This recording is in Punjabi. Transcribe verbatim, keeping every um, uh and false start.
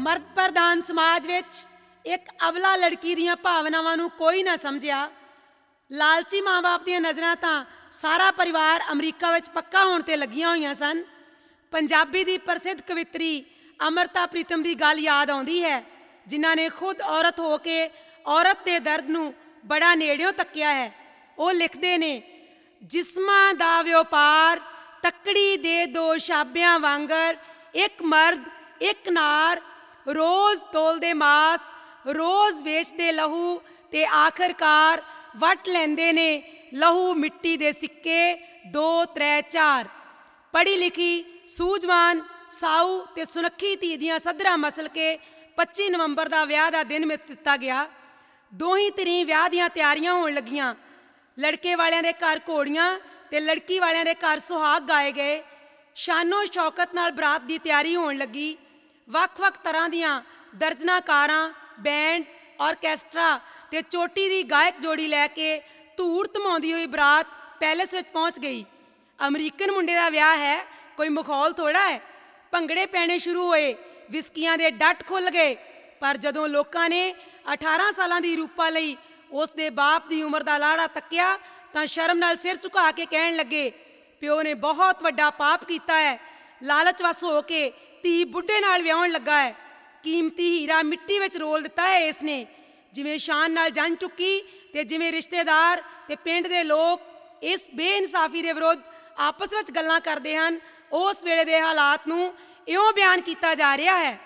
ਮਰਦ ਪ੍ਰਧਾਨ ਸਮਾਜ ਵਿੱਚ ਇੱਕ ਅਬਲਾ ਲੜਕੀ ਦੀਆਂ ਭਾਵਨਾਵਾਂ ਨੂੰ ਕੋਈ ਨਾ ਸਮਝਿਆ। ਲਾਲਚੀ ਮਾਂ ਬਾਪ ਦੀਆਂ ਨਜ਼ਰਾਂ ਤਾਂ ਸਾਰਾ ਪਰਿਵਾਰ ਅਮਰੀਕਾ ਵਿੱਚ ਪੱਕਾ ਹੋਣ 'ਤੇ ਲੱਗੀਆਂ ਹੋਈਆਂ ਸਨ। ਪੰਜਾਬੀ ਦੀ ਪ੍ਰਸਿੱਧ ਕਵਿੱਤਰੀ ਅੰਮ੍ਰਿਤਾ ਪ੍ਰੀਤਮ ਦੀ ਗੱਲ ਯਾਦ ਆਉਂਦੀ ਹੈ, ਜਿਨ੍ਹਾਂ ਨੇ ਖੁਦ ਔਰਤ ਹੋ ਕੇ ਔਰਤ ਦੇ ਦਰਦ ਨੂੰ ਬੜਾ ਨੇੜਿਓਂ ਤੱਕਿਆ ਹੈ। ਉਹ ਲਿਖਦੇ ਨੇ, ਜਿਸਮਾਂ ਦਾ ਵਪਾਰ ਤੱਕੜੀ ਦੇ ਦੋ ਸ਼ਾਬਿਆਂ ਵਾਂਗਰ, ਇੱਕ ਮਰਦ ਇੱਕ ਨਾਰ, ਰੋਜ਼ ਤੋਲਦੇ ਮਾਸ, ਰੋਜ਼ ਵੇਚਦੇ ਲਹੂ, ਤੇ ਆਖਰਕਾਰ ਵੱਟ ਲੈਂਦੇ ਨੇ ਲਹੂ ਮਿੱਟੀ ਦੇ ਸਿੱਕੇ ਦੋ ਤ੍ਰੈ ਚਾਰ। ਪੜ੍ਹੀ ਲਿਖੀ, ਸੂਝਵਾਨ, ਸਾਊ ਤੇ ਸੁਨੱਖੀ ਧੀ ਦੀਆਂ ਸੱਧਰਾਂ ਮਸਲ ਕੇ ਪੱਚੀ ਨਵੰਬਰ ਦਾ ਵਿਆਹ ਦਾ ਦਿਨ ਮਿੱਥ ਦਿੱਤਾ ਗਿਆ। ਦੋਹੀਂ ਧਿਰਾਂ ਵਿਆਹ ਦੀਆਂ ਤਿਆਰੀਆਂ ਹੋਣ ਲੱਗੀਆਂ। ਲੜਕੇ ਵਾਲਿਆਂ ਦੇ ਘਰ ਘੋੜੀਆਂ ਤੇ ਲੜਕੀ ਵਾਲਿਆਂ ਦੇ ਘਰ ਸੁਹਾਗ ਗਾਏ ਗਏ। ਸ਼ਾਨੋ ਸ਼ੌਕਤ ਨਾਲ ਬਰਾਤ ਦੀ ਤਿਆਰੀ ਹੋਣ ਲੱਗੀ। ਵੱਖ-ਵੱਖ ਤਰ੍ਹਾਂ ਦੀਆਂ ਦਰਜਨਾਂ ਕਾਰਾਂ, ਬੈਂਡ, ਆਰਕੈਸਟਰਾ ਤੇ ਚੋਟੀ ਦੀ ਗਾਇਕ ਜੋੜੀ ਲੈ ਕੇ ਧੂੜ ਧਮਾਉਂਦੀ ਹੋਈ ਬਰਾਤ ਪੈਲੇਸ ਵਿੱਚ ਪਹੁੰਚ ਗਈ। ਅਮਰੀਕਨ ਮੁੰਡੇ ਦਾ ਵਿਆਹ ਹੈ, ਕੋਈ ਮਖੌਲ ਥੋੜ੍ਹਾ ਹੈ। ਭੰਗੜੇ ਪੈਣੇ ਸ਼ੁਰੂ ਹੋਏ, ਵਿਸਕੀਆਂ ਦੇ ਡੱਟ ਖੁੱਲ੍ਹ ਗਏ। ਪਰ ਜਦੋਂ ਲੋਕਾਂ ਨੇ ਅਠਾਰਾਂ ਸਾਲਾਂ ਦੀ ਰੂਪਾ ਲਈ ਉਸ ਦੇ ਬਾਪ ਦੀ ਉਮਰ ਦਾ ਲਾੜਾ ਤੱਕਿਆ ਤਾਂ ਸ਼ਰਮ ਨਾਲ ਸਿਰ ਝੁਕਾ ਕੇ ਕਹਿਣ ਲੱਗੇ, ਪਿਓ ਨੇ ਬਹੁਤ ਵੱਡਾ ਪਾਪ ਕੀਤਾ ਹੈ। ਲਾਲਚ ਵਸ ਹੋ ਕੇ ਧੀ ਬੁੱਢੇ ਨਾਲ ਵਿਆਹੁਣ ਲੱਗਾ ਹੈ। ਕੀਮਤੀ ਹੀਰਾ ਮਿੱਟੀ ਵਿੱਚ ਰੋਲ ਦਿੱਤਾ ਹੈ ਇਸ ਨੇ। ਜਿਵੇਂ ਸ਼ਾਨ ਨਾਲ ਜੰਝ ਚੁੱਕੀ ਤੇ ਜਿਵੇਂ ਰਿਸ਼ਤੇਦਾਰ ਤੇ ਪਿੰਡ ਦੇ ਲੋਕ ਇਸ ਬੇਇਨਸਾਫੀ ਦੇ ਵਿਰੁੱਧ ਆਪਸ ਵਿੱਚ ਗੱਲਾਂ ਕਰਦੇ ਹਨ, ਉਸ ਵੇਲੇ ਦੇ ਹਾਲਾਤ ਨੂੰ ਇਉਂ ਬਿਆਨ ਕੀਤਾ ਜਾ ਰਿਹਾ ਹੈ।